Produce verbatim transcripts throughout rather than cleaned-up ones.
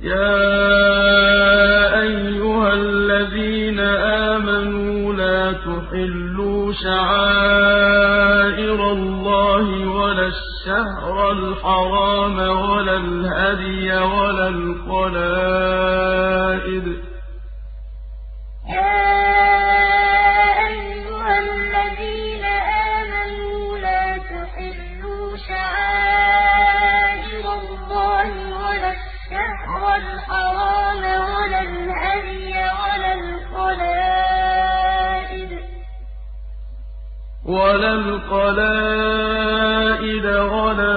يَا أَيُّهَا الَّذِينَ آمَنُوا لَا تُحِلُّوا شَعَائِرَ اللَّهِ وَلَا الشَّهْرَ الْحَرَامَ وَلَا الْهَدْيَ وَلَا الْقَلَائِدَ وَلَا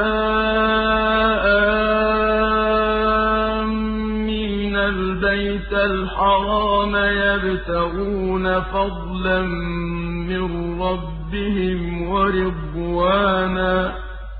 آمِّينَ الْبَيْتَ الْحَرَامَ يَبْتَغُونَ فَضْلًا مِّن رَّبِّهِمْ وَرِضْوَانًا ۚ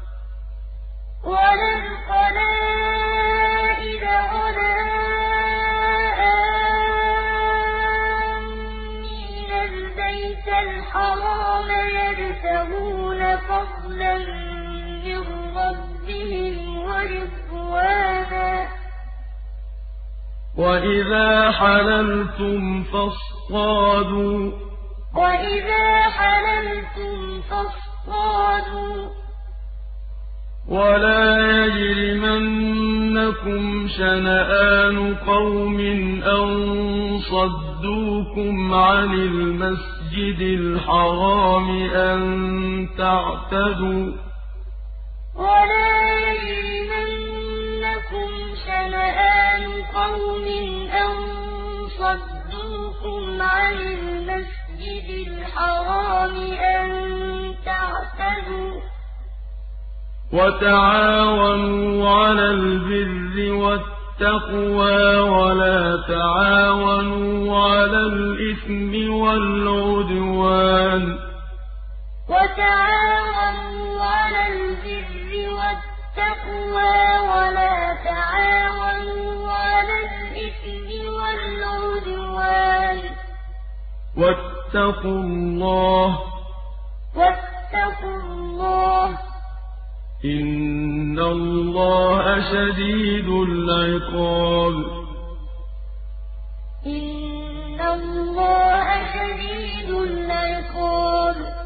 وَإِذَا حَلَلْتُمْ فَاصْطَادُوا ۚ وَلَا يَجْرِمَنَّكُمْ شَنَآنُ قَوْمٍ أَن صَدُّوكُمْ عَنِ الْمَسْجِدِ الْحَرَامِ أَن تَعْتَدُوا ۘ وَتَعَاوَنُوا عَلَى الْبِرِّ وَالتَّقْوَىٰ ۖ وَلَا تَعَاوَنُوا عَلَى الْإِثْمِ وَالْعُدْوَانِ ۚ وَاتَّقُوا اللَّهَ ۖ إِنَّ اللَّهَ شَدِيدُ الْعِقَابِ إِنَّ اللَّهَ شَدِيدُ الْعِقَابِ